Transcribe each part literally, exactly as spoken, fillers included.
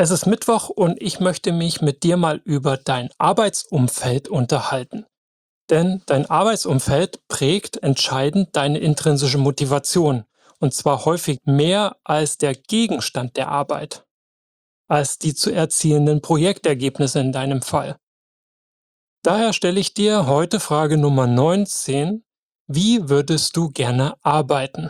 Es ist Mittwoch und ich möchte mich mit dir mal über dein Arbeitsumfeld unterhalten. Denn dein Arbeitsumfeld prägt entscheidend deine intrinsische Motivation. Und zwar häufig mehr als der Gegenstand der Arbeit, als die zu erzielenden Projektergebnisse in deinem Fall. Daher stelle ich dir heute Frage Nummer neunzehn. Wie würdest du gerne arbeiten?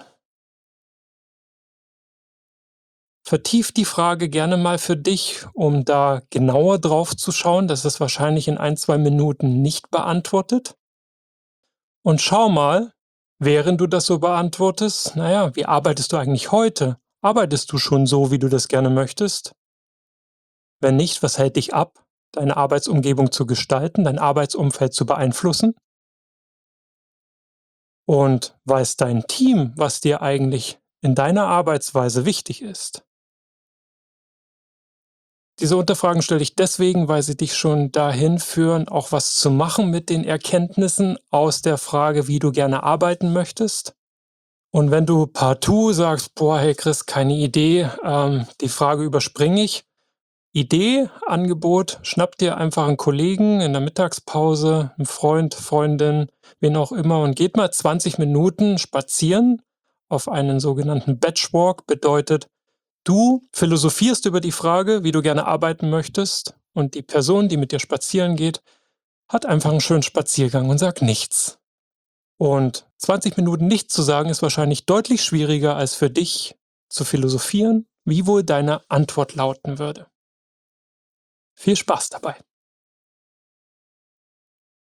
Vertief die Frage gerne mal für dich, um da genauer drauf zu schauen. Das ist wahrscheinlich in ein, zwei Minuten nicht beantwortet. Und schau mal, während du das so beantwortest, naja, wie arbeitest du eigentlich heute? Arbeitest du schon so, wie du das gerne möchtest? Wenn nicht, was hält dich ab, deine Arbeitsumgebung zu gestalten, dein Arbeitsumfeld zu beeinflussen? Und weiß dein Team, was dir eigentlich in deiner Arbeitsweise wichtig ist? Diese Unterfragen stelle ich deswegen, weil sie dich schon dahin führen, auch was zu machen mit den Erkenntnissen aus der Frage, wie du gerne arbeiten möchtest. Und wenn du partout sagst: „Boah, hey Chris, keine Idee, ähm, die Frage überspringe ich.“ Idee, Angebot, schnapp dir einfach einen Kollegen in der Mittagspause, einen Freund, Freundin, wen auch immer und geht mal zwanzig Minuten spazieren auf einen sogenannten Batchwalk. Bedeutet, du philosophierst über die Frage, wie du gerne arbeiten möchtest, und die Person, die mit dir spazieren geht, hat einfach einen schönen Spaziergang und sagt nichts. Und zwanzig Minuten nichts zu sagen, ist wahrscheinlich deutlich schwieriger als für dich zu philosophieren, wie wohl deine Antwort lauten würde. Viel Spaß dabei.